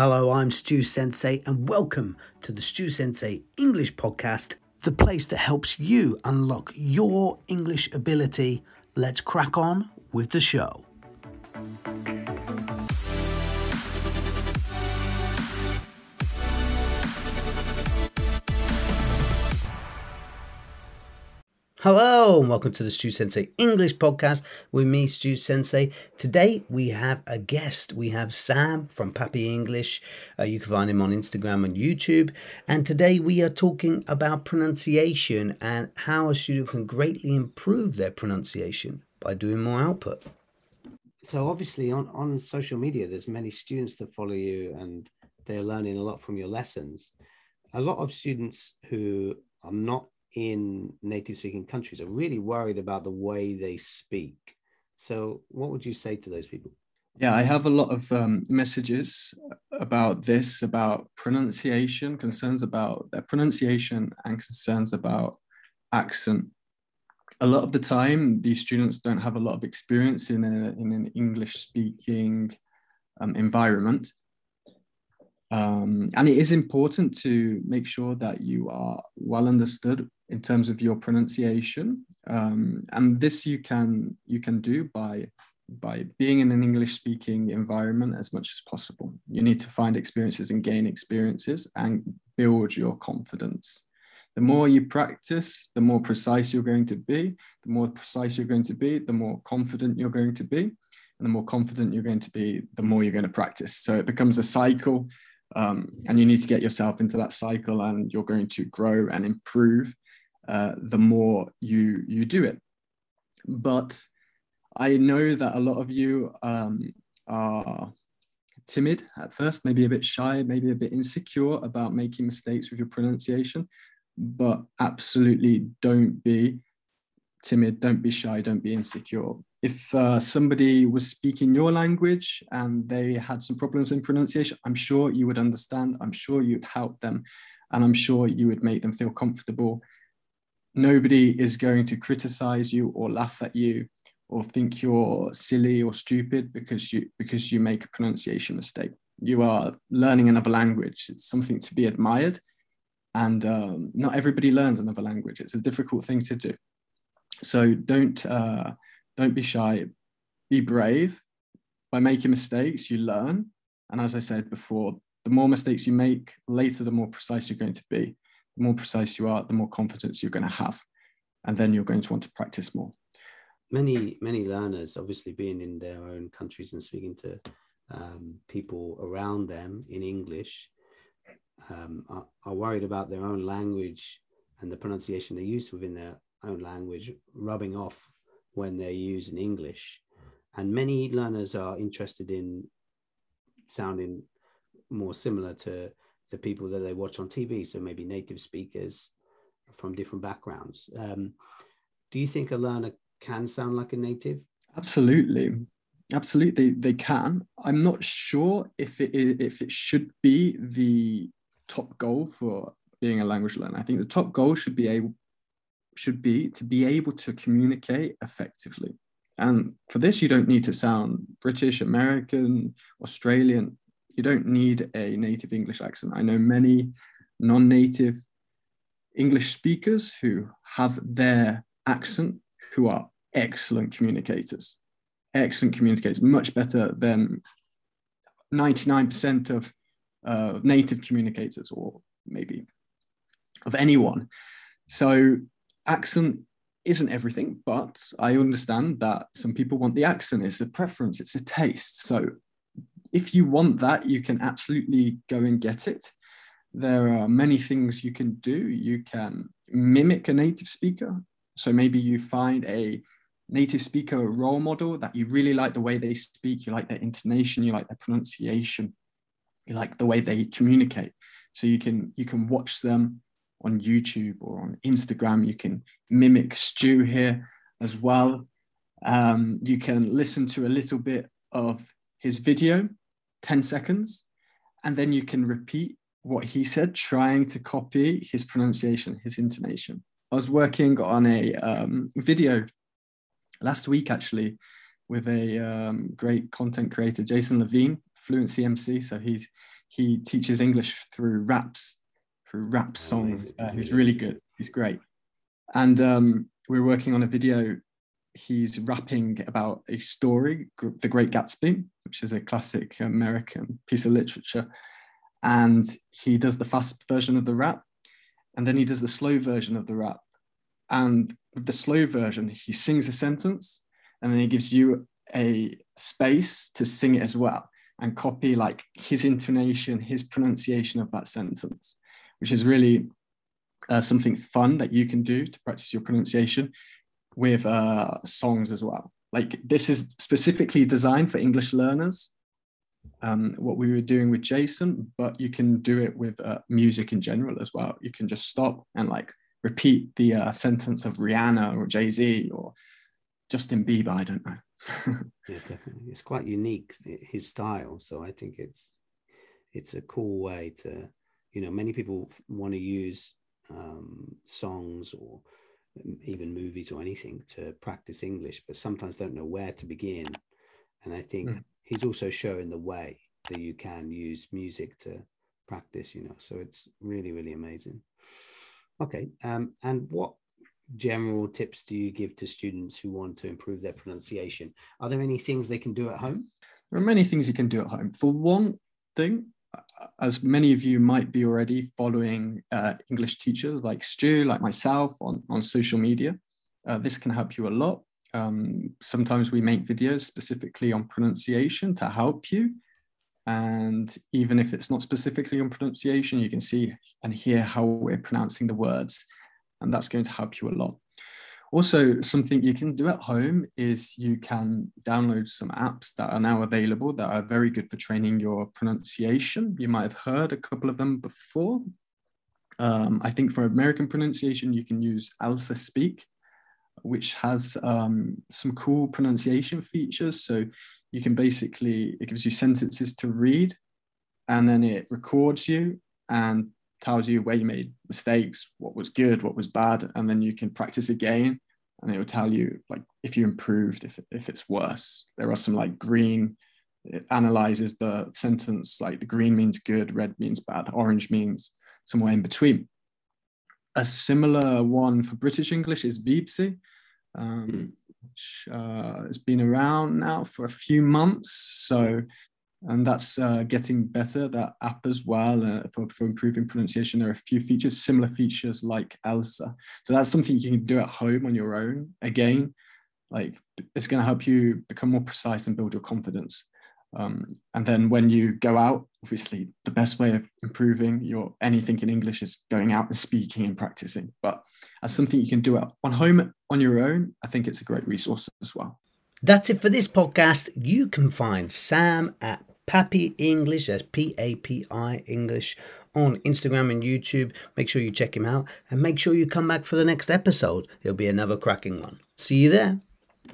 Hello, I'm Stu Sensei, and welcome to the Stu Sensei English Podcast, the place that helps you unlock your English ability. Let's crack on with the show. Hello and welcome to the Stu Sensei English Podcast with me, Stu Sensei. Today we have a guest. We have Sam from Pappy English. You can find him on Instagram and YouTube. And today we are talking about pronunciation and how a student can greatly improve their pronunciation by doing more output. So obviously on social media, there's many students that follow you and they're learning a lot from your lessons. A lot of students who are not in native speaking countries are really worried about the way they speak. So what would you say to those people? Yeah, I have a lot of messages about this, about pronunciation, concerns about their pronunciation and concerns about accent. A lot of the time, these students don't have a lot of experience in an English speaking environment. And it is important to make sure that you are well understood in terms of your pronunciation. And this you can do by being in an English speaking environment as much as possible. You need to find experiences and gain experiences and build your confidence. The more you practice, the more precise you're going to be. The more precise you're going to be, the more confident you're going to be. And the more confident you're going to be, the more you're going to practice. So it becomes a cycle. And you need to get yourself into that cycle, and you're going to grow and improve the more you do it. But I know that a lot of you are timid at first, maybe a bit shy, maybe a bit insecure about making mistakes with your pronunciation, but absolutely don't be timid, don't be shy, don't be insecure. If somebody was speaking your language and they had some problems in pronunciation, I'm sure you would understand, I'm sure you'd help them, and I'm sure you would make them feel comfortable. Nobody is going to criticize you or laugh at you or think you're silly or stupid because you make a pronunciation mistake. You are learning another language. It's something to be admired, and not everybody learns another language. It's a difficult thing to do. So don't be shy, be brave. By making mistakes, you learn. And as I said before, the more mistakes you make later, the more precise you're going to be. The more precise you are, the more confidence you're going to have. And then you're going to want to practice more. Many learners, obviously being in their own countries and speaking to people around them in English, are worried about their own language and the pronunciation they use within their own language rubbing off when they're using English. And many learners are interested in sounding more similar to the people that they watch on TV, so maybe native speakers from different backgrounds. Do you think a learner can sound like a native? Absolutely they can. I'm not sure if it should be the top goal for being a language learner. I think the top goal should be to be able to communicate effectively. And for this, you don't need to sound British, American, Australian. You don't need a native English accent. I know many non-native English speakers who have their accent who are excellent communicators, much better than 99% of native communicators, or maybe of anyone. So accent isn't everything, but I understand that some people want the accent. It's a preference, it's a taste. So if you want that, you can absolutely go and get it. There are many things you can do. You can mimic a native speaker. So maybe you find a native speaker role model that you really like the way they speak, you like their intonation, you like their pronunciation, you like the way they communicate. So you can watch them on YouTube or on Instagram. You can mimic Stu here as well. You can listen to a little bit of his video, 10 seconds, and then you can repeat what he said, trying to copy his pronunciation, his intonation. I was working on a video last week, actually, with a great content creator, Jason Levine Fluency MC. So he teaches English through raps, through rap songs. He's really good. He's great. And we're working on a video. He's rapping about a story, The Great Gatsby, which is a classic American piece of literature. And he does the fast version of the rap, and then he does the slow version of the rap. And with the slow version, he sings a sentence, and then he gives you a space to sing it as well, and copy like his intonation, his pronunciation of that sentence, which is really something fun that you can do to practice your pronunciation with songs as well. Like this is specifically designed for English learners, what we were doing with Jason, but you can do it with music in general as well. You can just stop and like repeat the sentence of Rihanna or Jay-Z or Justin Bieber, I don't know. Yeah, definitely. It's quite unique, his style. So I think it's a cool way to, many people want to use songs or even movies or anything to practice English, but sometimes don't know where to begin. And I think he's also showing the way that you can use music to practice, so it's really, really amazing. Okay. And what general tips do you give to students who want to improve their pronunciation? Are there any things they can do at home? There are many things you can do at home. For one thing, as many of you might be already following English teachers like Stu, like myself on social media, this can help you a lot. Sometimes we make videos specifically on pronunciation to help you. And even if it's not specifically on pronunciation, you can see and hear how we're pronouncing the words. And that's going to help you a lot. Also, something you can do at home is you can download some apps that are now available that are very good for training your pronunciation. You might have heard a couple of them before. I think for American pronunciation, you can use Elsa Speak, which has some cool pronunciation features. So you can basically, it gives you sentences to read, and then it records you and tells you where you made mistakes, what was good, what was bad, and then you can practice again, and it will tell you like if you improved, if it's worse. There are some like green, it analyzes the sentence, like the green means good, red means bad, orange means somewhere in between. A similar one for British English is Veepsy, which has been around now for a few months. And that's getting better, that app as well, for improving pronunciation. There are a few features, similar features like Elsa. So that's something you can do at home on your own. Again, like it's going to help you become more precise and build your confidence. And then when you go out, obviously the best way of improving your anything in English is going out and speaking and practicing. But as something you can do at home on your own, I think it's a great resource as well. That's it for this podcast. You can find Sam at Papi English, that's P-A-P-I English, on Instagram and YouTube. Make sure you check him out and make sure you come back for the next episode. It'll be another cracking one. See you there.